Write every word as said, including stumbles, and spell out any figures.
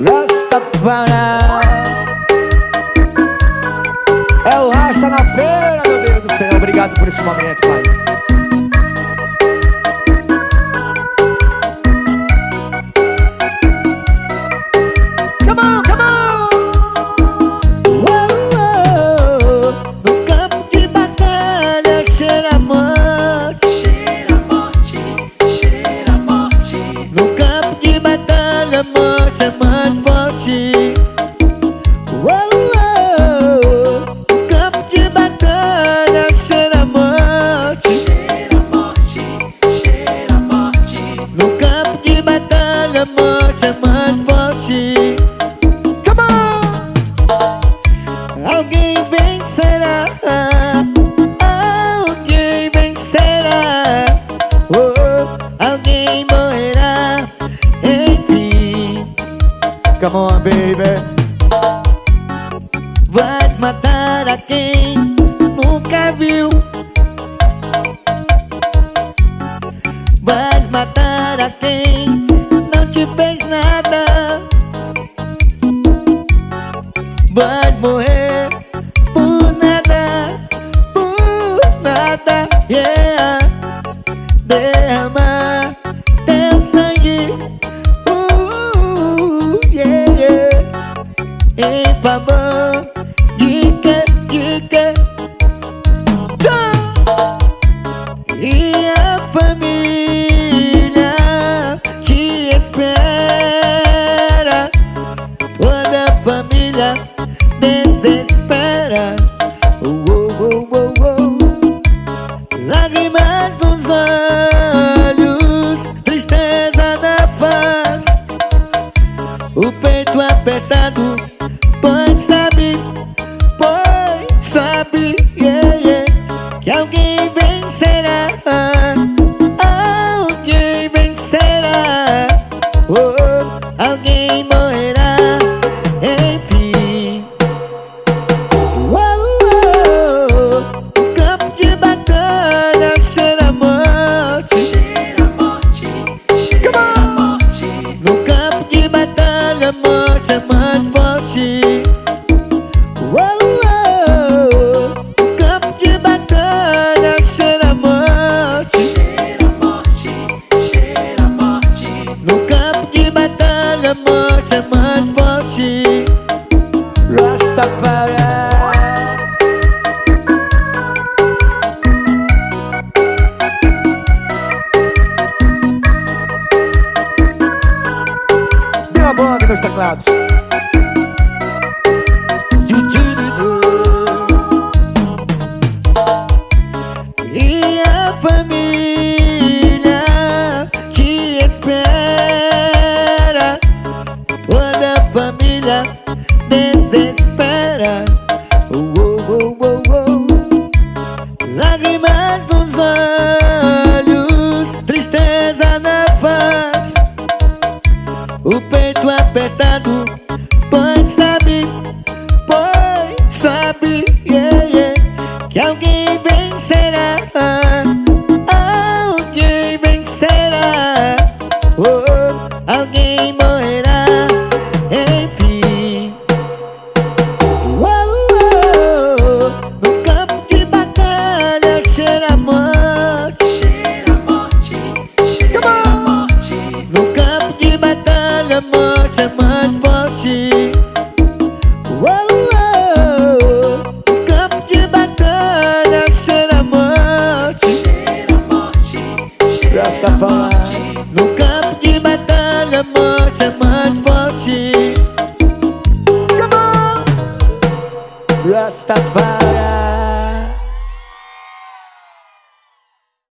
Rastafari. É o Rasta na feira, meu Deus do céu. Obrigado por esse momento, pai. Come on, come on. Oh, oh, oh. No campo de batalha cheira a morte. Cheira a morte, cheira a morte. No campo de batalha a morte é mais forte. Oh, oh, oh. No campo de batalha cheira a morte. Cheira a morte, cheira a morte. No campo de batalha a morte é mais forte. Come on. Alguém vencerá, alguém vencerá, oh, alguém morrerá, enfim. Come on, baby. Vais matar a quem nunca viu. Vais matar a quem não te fez nada. Vais morrer por nada, por nada, yeah. Derramar teu sangue, uh, yeah, yeah. Em favor de que, de que? E a família te espera. Toda a família desespera. Oh, oh, oh, oh, oh. Lágrimas nos olhos, tristeza na face, o peito apertado, pois sabe, pois sabe, yeah, yeah, que alguém vencerá, alguém vencerá, oh, alguém morrerá, enfim. Oh, oh, oh. No campo de batalha cheira a morte. Cheira a morte, cheira a morte. No campo de batalha a morte é mais forte. Oh, oh, oh. No campo de batalha cheira a morte. Cheira a morte, cheira a morte. No campo de batalha a morte é mais forte. Rastafari. Dê uma boa aqui nos teclados. E a família te espera. Toda a família desespera. Oh, oh, oh, oh, oh. Lágrimas nos olhos, tristeza na face, o peito apertado, pois sabe, pois sabe, yeah, yeah, que alguém vencerá, alguém vencerá, oh, alguém morrerá, enfim. Oh, oh, oh. No campo de batalha cheira a morte. Cheira a morte, cheira a morte. No campo de batalha a morte é mais forte. Oh, oh, oh. No campo de batalha cheira a morte. Cheira a morte, cheira a morte. No campo de batalha a morte é mais forte. Rastafari.